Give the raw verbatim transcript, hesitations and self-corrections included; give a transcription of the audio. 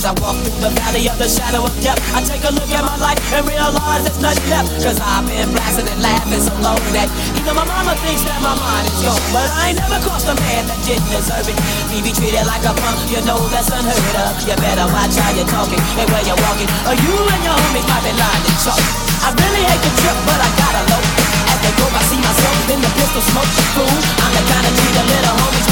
I walk through the valley of the shadow of death, I take a look at my life and realize there's nothing left. Cause I've been blasting and laughing so long that even my mama thinks that my mind is gone. But I ain't never crossed a man that didn't deserve it. Me be treated like a punk, you know that's unheard of. You better watch how you're talking and where you're walking, or you and your homies might be lying to chalk. I really hate the trip, but I gotta low. As they go, I see myself in the pistol smoke. Fool, I'm the kind of G the little homies